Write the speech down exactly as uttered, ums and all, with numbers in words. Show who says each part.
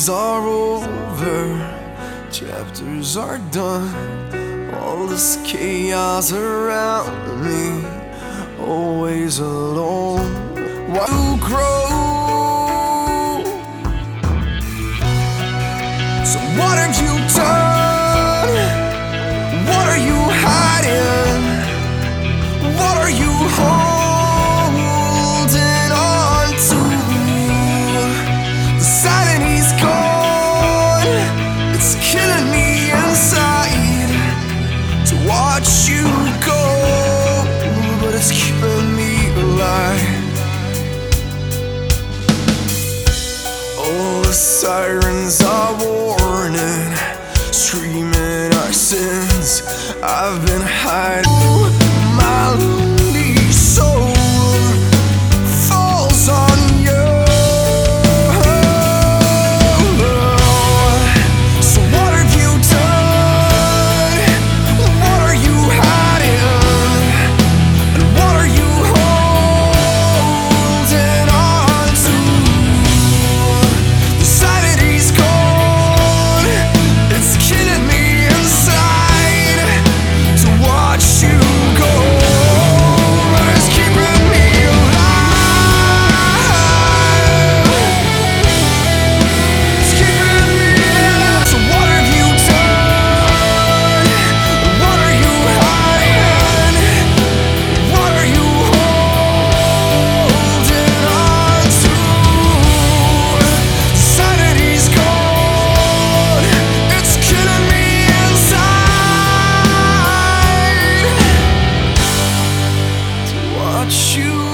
Speaker 1: days are over, chapters are done. All this chaos around me, always alone. While you grow, so what have you done? What are you hiding? What are you holding on to? The sanity's gone, it's killing me inside to watch you go, but it's keeping me alive. All the sirens are warning, screaming our sins. I've been hiding. My lonely soul falls on you. So what have you done? What are you hiding? And what are you holding on to? The sanity's gone, it's killing me inside to watch you go. It's keeping me alive. It's keeping me alive. So what have you done? What are you hiding? What are you holding on to? Sanity's gone, it's killing me inside to watch you